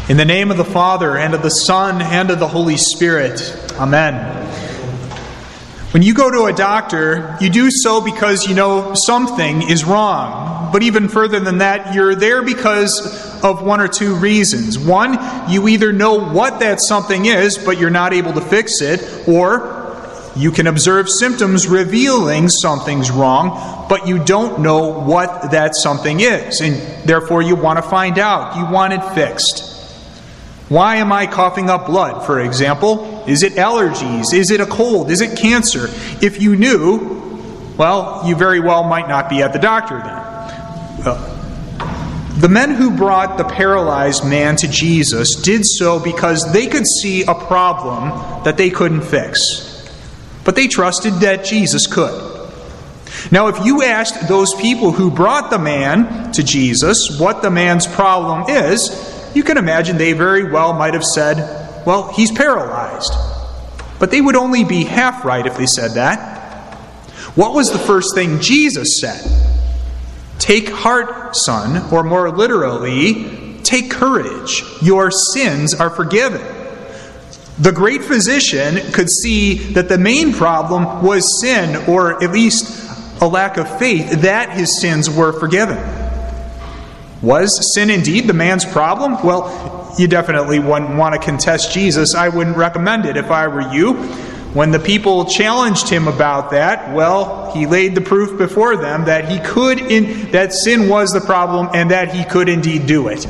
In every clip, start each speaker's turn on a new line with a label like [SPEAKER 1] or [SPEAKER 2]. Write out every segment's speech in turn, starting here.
[SPEAKER 1] In the name of the Father, and of the Son, and of the Holy Spirit. Amen. When you go to a doctor, you do so because you know something is wrong. But even further than that, you're there because of one or two reasons. One, you either know what that something is, but you're not able to fix it, or you can observe symptoms revealing something's wrong, but you don't know what that something is, and therefore you want to find out. You want it fixed. Why am I coughing up blood, for example? Is it allergies? Is it a cold? Is it cancer? If you knew, well, you very well might not be at the doctor then. The men who brought the paralyzed man to Jesus did so because they could see a problem that they couldn't fix. But they trusted that Jesus could. Now, if you asked those people who brought the man to Jesus what the man's problem is, you can imagine they very well might have said, well, he's paralyzed. But they would only be half right if they said that. What was the first thing Jesus said? Take heart, son, or more literally, take courage. Your sins are forgiven. The great physician could see that the main problem was sin, or at least a lack of faith that his sins were forgiven. Was sin indeed the man's problem? Well, you definitely wouldn't want to contest Jesus. I wouldn't recommend it if I were you. When the people challenged him about that, well, he laid the proof before them that that sin was the problem and that he could indeed do it.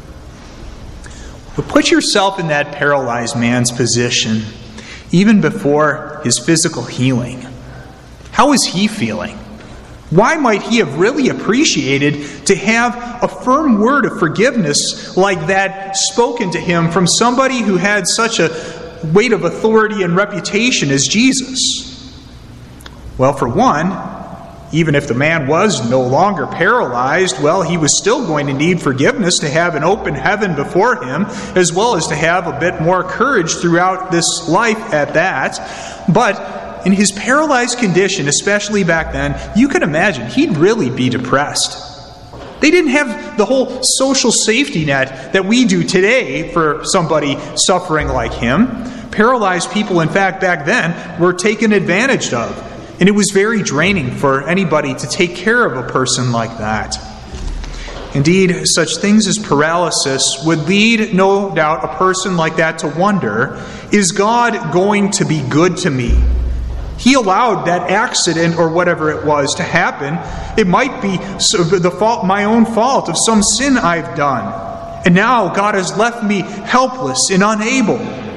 [SPEAKER 1] But put yourself in that paralyzed man's position, even before his physical healing. How is he feeling? Why might he have really appreciated to have a firm word of forgiveness like that spoken to him from somebody who had such a weight of authority and reputation as Jesus? Well, for one, even if the man was no longer paralyzed, well, he was still going to need forgiveness to have an open heaven before him, as well as to have a bit more courage throughout this life at that. But in his paralyzed condition, especially back then, you can imagine he'd really be depressed. They didn't have the whole social safety net that we do today for somebody suffering like him. Paralyzed people, in fact, back then, were taken advantage of. And it was very draining for anybody to take care of a person like that. Indeed, such things as paralysis would lead, no doubt, a person like that to wonder, is God going to be good to me? He allowed that accident or whatever it was to happen. It might be my own fault of some sin I've done. And now God has left me helpless and unable.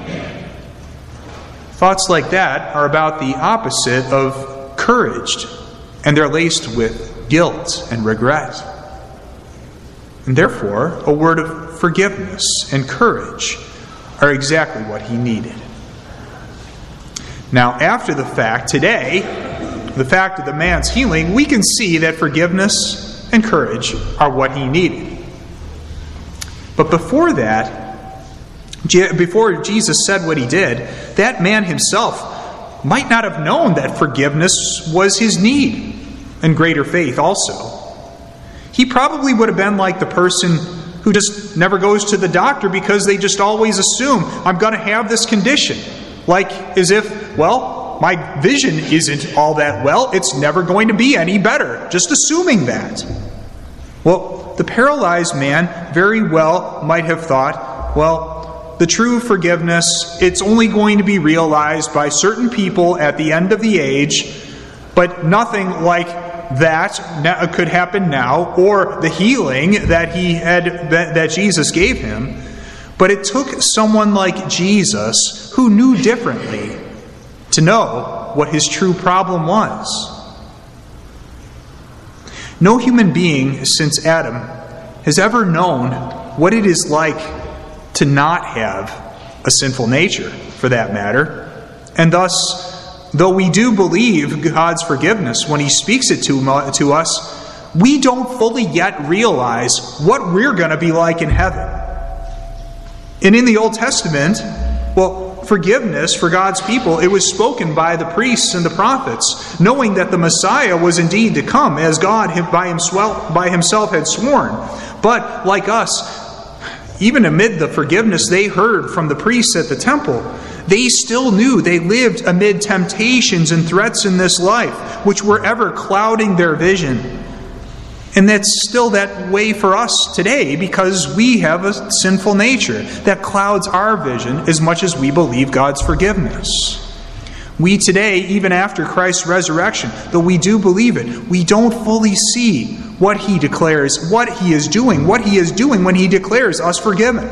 [SPEAKER 1] Thoughts like that are about the opposite of courage, and they're laced with guilt and regret. And therefore, a word of forgiveness and courage are exactly what he needed. Now, after the fact, today, the fact of the man's healing, we can see that forgiveness and courage are what he needed. But before that, before Jesus said what he did, that man himself might not have known that forgiveness was his need, and greater faith also. He probably would have been like the person who just never goes to the doctor because they just always assume, I'm going to have this condition. Like as if, well, my vision isn't all that well, it's never going to be any better. Just assuming that. Well, the paralyzed man very well might have thought, well, the true forgiveness, it's only going to be realized by certain people at the end of the age, but nothing like that could happen now, or the healing that that Jesus gave him. But it took someone like Jesus, who knew differently, to know what his true problem was. No human being since Adam has ever known what it is like to not have a sinful nature, for that matter. And thus, though we do believe God's forgiveness when he speaks it to us, we don't fully yet realize what we're going to be like in heaven. And in the Old Testament, well, forgiveness for God's people, it was spoken by the priests and the prophets, knowing that the Messiah was indeed to come, as God by himself had sworn. But like us, even amid the forgiveness they heard from the priests at the temple, they still knew they lived amid temptations and threats in this life, which were ever clouding their vision. And that's still that way for us today, because we have a sinful nature that clouds our vision as much as we believe God's forgiveness. We today, even after Christ's resurrection, though we do believe it, we don't fully see what He declares, what He is doing when He declares us forgiven.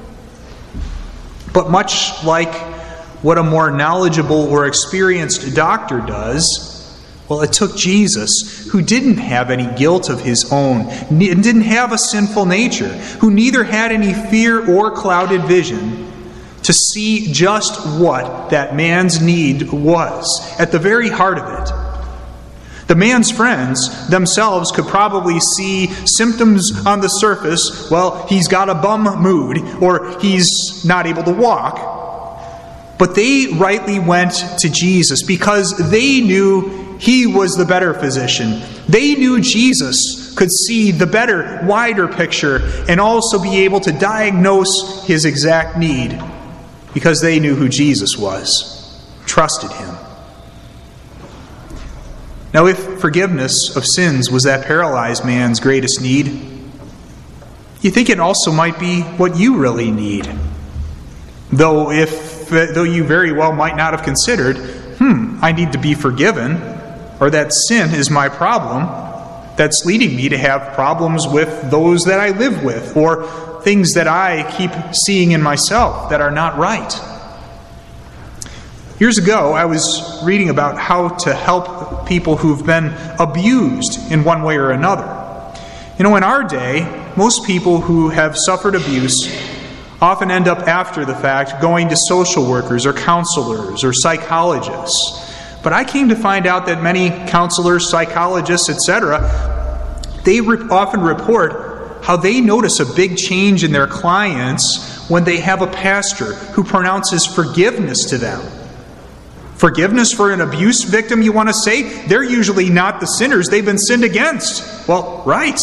[SPEAKER 1] But much like what a more knowledgeable or experienced doctor does, well, it took Jesus, who didn't have any guilt of His own, and didn't have a sinful nature, who neither had any fear or clouded vision, to see just what that man's need was, at the very heart of it. The man's friends themselves could probably see symptoms on the surface. Well, he's got a bum mood, or he's not able to walk. But they rightly went to Jesus because they knew He was the better physician. They knew Jesus could see the better, wider picture and also be able to diagnose his exact need, because they knew who Jesus was, trusted Him. Now, if forgiveness of sins was that paralyzed man's greatest need, you think it also might be what you really need. Though you very well might not have considered, I need to be forgiven, or that sin is my problem that's leading me to have problems with those that I live with, or things that I keep seeing in myself that are not right. Years ago, I was reading about how to help people who've been abused in one way or another. In our day, most people who have suffered abuse often end up after the fact going to social workers or counselors or psychologists. But I came to find out that many counselors, psychologists, etc., they often report how they notice a big change in their clients when they have a pastor who pronounces forgiveness to them. Forgiveness for an abuse victim, you want to say? They're usually not the sinners they've been sinned against. Well, right.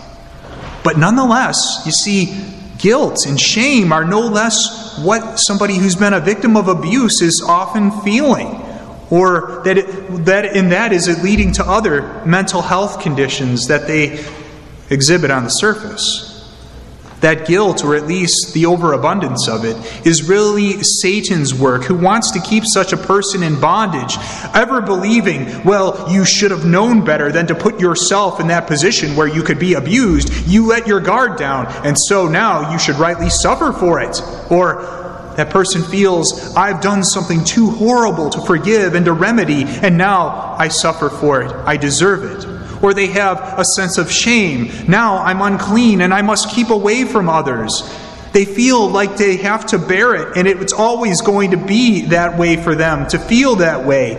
[SPEAKER 1] But nonetheless, you see, guilt and shame are no less what somebody who's been a victim of abuse is often feeling. Or that is it leading to other mental health conditions that they exhibit on the surface. That guilt, or at least the overabundance of it, is really Satan's work, who wants to keep such a person in bondage, ever believing, well, you should have known better than to put yourself in that position where you could be abused. You let your guard down, and so now you should rightly suffer for it. Or that person feels, I've done something too horrible to forgive and to remedy, and now I suffer for it. I deserve it. Or they have a sense of shame. Now I'm unclean and I must keep away from others. They feel like they have to bear it, and it's always going to be that way for them, to feel that way.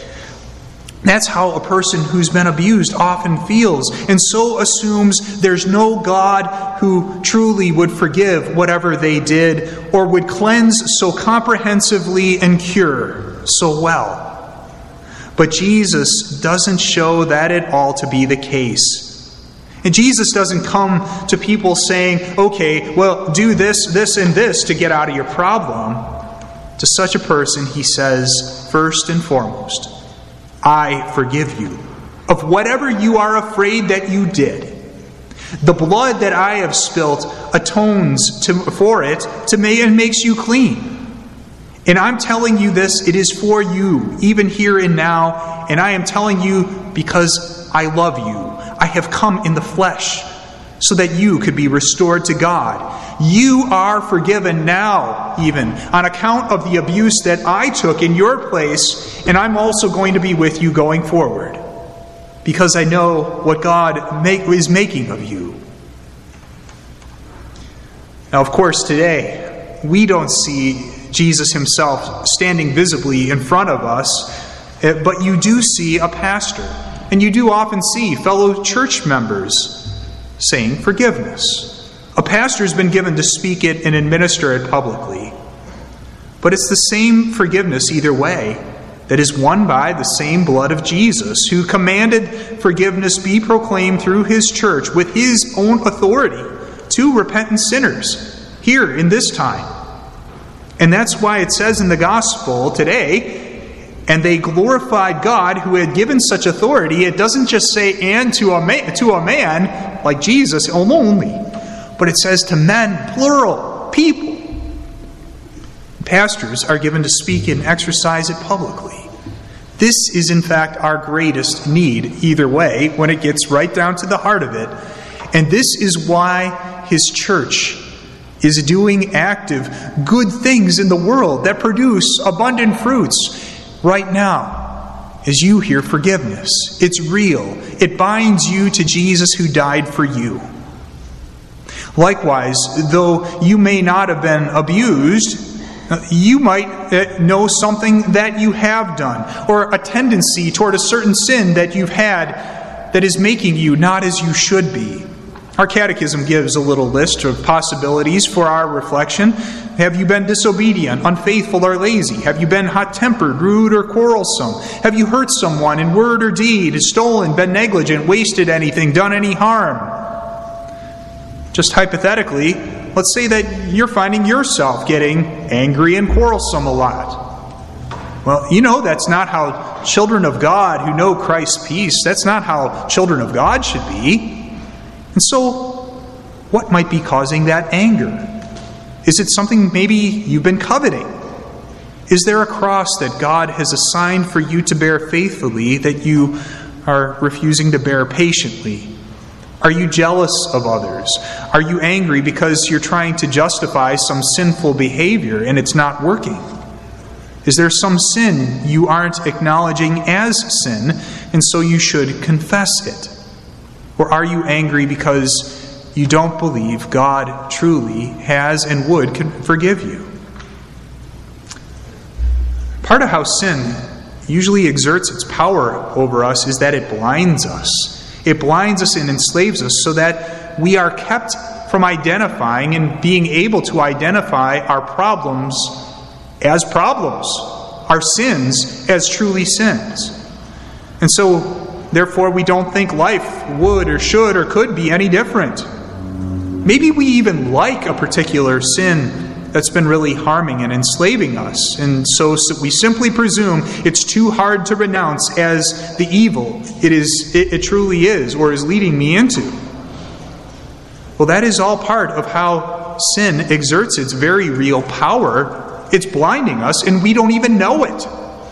[SPEAKER 1] That's how a person who's been abused often feels, and so assumes there's no God who truly would forgive whatever they did, or would cleanse so comprehensively and cure so well. But Jesus doesn't show that at all to be the case. And Jesus doesn't come to people saying, okay, well, do this, this, and this to get out of your problem. To such a person, He says, first and foremost, I forgive you of whatever you are afraid that you did. The blood that I have spilt atones for it and makes you clean. And I'm telling you this, it is for you, even here and now. And I am telling you because I love you. I have come in the flesh so that you could be restored to God. You are forgiven now, even, on account of the abuse that I took in your place. And I'm also going to be with you going forward, because I know what God is making of you. Now, of course, today, we don't see Jesus Himself standing visibly in front of us, but you do see a pastor, and you do often see fellow church members saying forgiveness. A pastor has been given to speak it and administer it publicly. But it's the same forgiveness either way that is won by the same blood of Jesus, who commanded forgiveness be proclaimed through His church with His own authority to repentant sinners. here in this time. And that's why it says in the gospel today, and they glorified God who had given such authority. It doesn't just say and to a man like Jesus only, but it says to men, plural, people. Pastors are given to speak and exercise it publicly. This is in fact our greatest need either way when it gets right down to the heart of it. And this is why His church is doing active, good things in the world that produce abundant fruits right now as you hear forgiveness. It's real. It binds you to Jesus who died for you. Likewise, though you may not have been abused, you might know something that you have done, or a tendency toward a certain sin that you've had that is making you not as you should be. Our catechism gives a little list of possibilities for our reflection. Have you been disobedient, unfaithful, or lazy? Have you been hot-tempered, rude, or quarrelsome? Have you hurt someone in word or deed, stolen, been negligent, wasted anything, done any harm? Just hypothetically, let's say that you're finding yourself getting angry and quarrelsome a lot. Well, you know that's not how children of God who know Christ's peace, that's not how children of God should be. And so, what might be causing that anger? Is it something maybe you've been coveting? Is there a cross that God has assigned for you to bear faithfully that you are refusing to bear patiently? Are you jealous of others? Are you angry because you're trying to justify some sinful behavior and it's not working? Is there some sin you aren't acknowledging as sin, and so you should confess it? Or are you angry because you don't believe God truly has and would forgive you? Part of how sin usually exerts its power over us is that it blinds us. It blinds us and enslaves us so that we are kept from identifying and being able to identify our problems, our sins as truly sins. And so, therefore, we don't think life would or should or could be any different. Maybe we even like a particular sin that's been really harming and enslaving us, and so we simply presume it's too hard to renounce as the evil it truly is or is leading me into. Well, that is all part of how sin exerts its very real power. It's blinding us, and we don't even know it.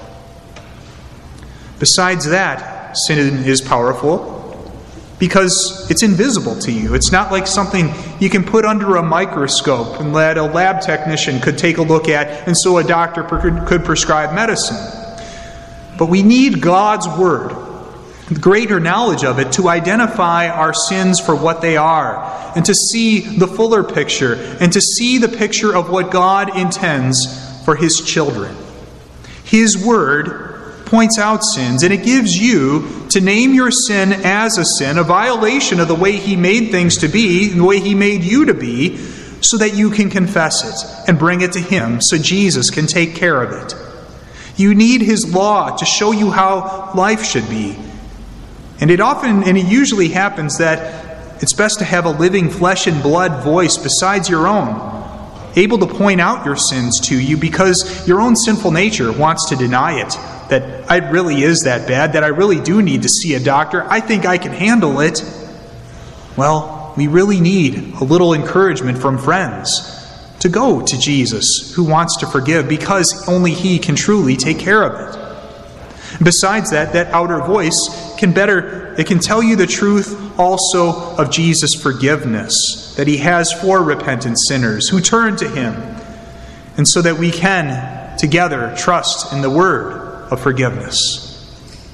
[SPEAKER 1] Besides that, sin is powerful because it's invisible to you. It's not like something you can put under a microscope and that a lab technician could take a look at, and so a doctor could prescribe medicine. But we need God's Word, greater knowledge of it, to identify our sins for what they are, and to see the fuller picture, and to see the picture of what God intends for His children. His Word points out sins, and it gives you to name your sin as a sin, a violation of the way He made things to be, the way He made you to be, so that you can confess it and bring it to Him so Jesus can take care of it. You need His law to show you how life should be. And it usually happens that it's best to have a living flesh and blood voice besides your own, able to point out your sins to you because your own sinful nature wants to deny it. That it really is that bad, that I really do need to see a doctor. I think I can handle it. Well, we really need a little encouragement from friends to go to Jesus who wants to forgive because only He can truly take care of it. Besides that outer voice can tell you the truth also of Jesus' forgiveness that He has for repentant sinners who turn to Him, and so that we can together trust in the Word of forgiveness.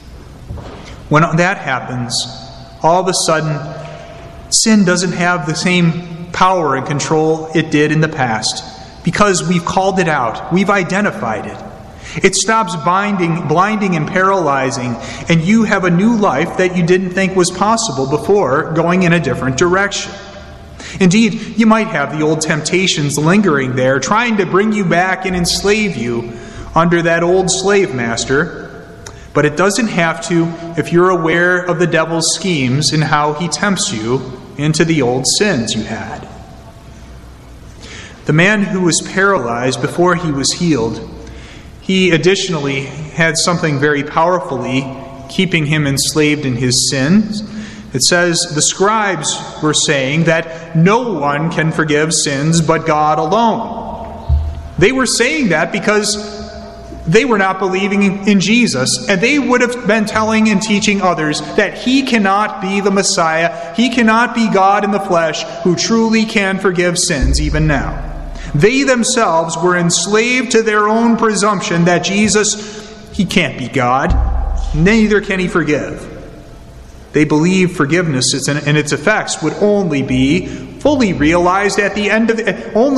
[SPEAKER 1] When that happens, all of a sudden, sin doesn't have the same power and control it did in the past because we've called it out, we've identified it. It stops blinding and paralyzing, and you have a new life that you didn't think was possible before, going in a different direction. Indeed, you might have the old temptations lingering there, trying to bring you back and enslave you under that old slave master, but it doesn't have to if you're aware of the devil's schemes and how he tempts you into the old sins you had. The man who was paralyzed before he was healed, he additionally had something very powerfully keeping him enslaved in his sins. It says the scribes were saying that no one can forgive sins but God alone. They were saying that because they were not believing in Jesus, and they would have been telling and teaching others that He cannot be the Messiah, He cannot be God in the flesh who truly can forgive sins even now. They themselves were enslaved to their own presumption that Jesus, He can't be God, neither can He forgive. They believed forgiveness and its effects would only be fully realized at the end of the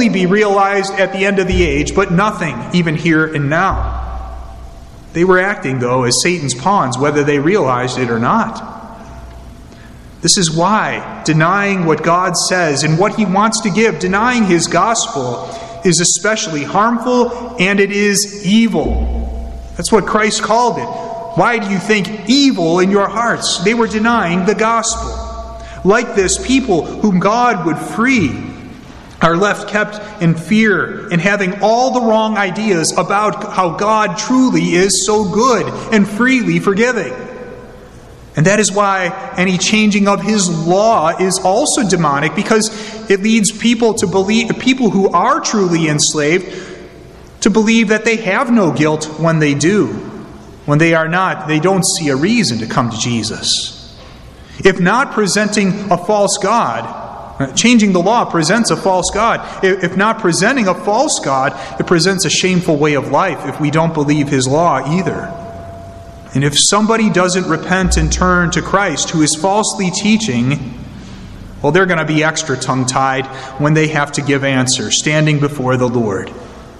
[SPEAKER 1] age, but nothing even here and now. They were acting, though, as Satan's pawns, whether they realized it or not. This is why denying what God says and what He wants to give, denying His gospel, is especially harmful and it is evil. That's what Christ called it. Why do you think evil in your hearts? They were denying the gospel. Like this, people whom God would free are left kept in fear and having all the wrong ideas about how God truly is so good and freely forgiving. And that is why any changing of His law is also demonic, because it leads people to believe, people who are truly enslaved, to believe that they have no guilt when they do. When they are not, they don't see a reason to come to Jesus. If not presenting a false God, changing the law presents a false God. If not presenting a false God, it presents a shameful way of life if we don't believe His law either. And if somebody doesn't repent and turn to Christ, who is falsely teaching, well, they're going to be extra tongue-tied when they have to give answers, standing before the Lord.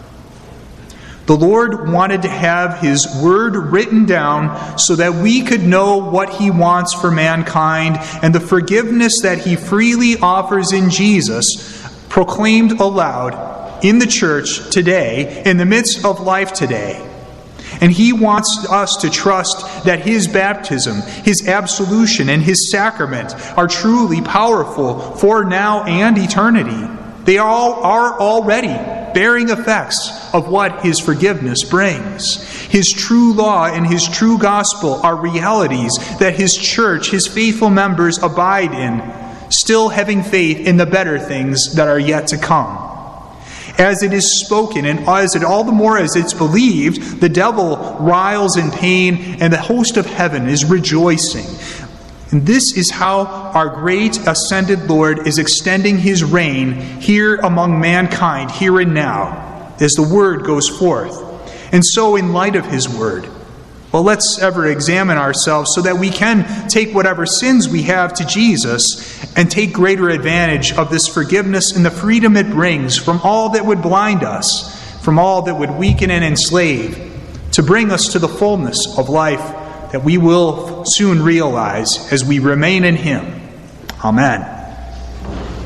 [SPEAKER 1] The Lord wanted to have His word written down so that we could know what He wants for mankind and the forgiveness that He freely offers in Jesus, proclaimed aloud in the church today, in the midst of life today. And He wants us to trust that His baptism, His absolution, and His sacrament are truly powerful for now and eternity. They are already bearing effects of what His forgiveness brings. His true law and His true gospel are realities that His church, His faithful members abide in, still having faith in the better things that are yet to come. As it is spoken, and as it all the more as it's believed, the devil writhes in pain, and the host of heaven is rejoicing. And this is how our great ascended Lord is extending His reign here among mankind, here and now, as the Word goes forth. And so, in light of His Word, well, let's ever examine ourselves so that we can take whatever sins we have to Jesus and take greater advantage of this forgiveness and the freedom it brings from all that would blind us, from all that would weaken and enslave, to bring us to the fullness of life that we will soon realize as we remain in Him. Amen.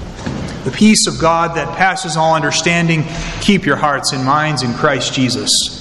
[SPEAKER 1] The peace of God that passes all understanding, keep your hearts and minds in Christ Jesus.